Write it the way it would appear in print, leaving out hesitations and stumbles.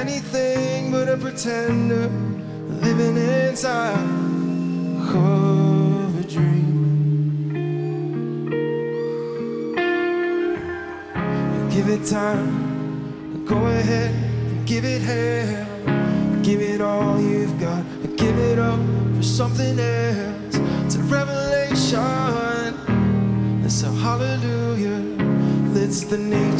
anything but a pretender living inside of a dream. You give it time, go ahead and give it hell. Give it all you've got, give it up for something else. It's a revelation, it's a hallelujah. It's the nature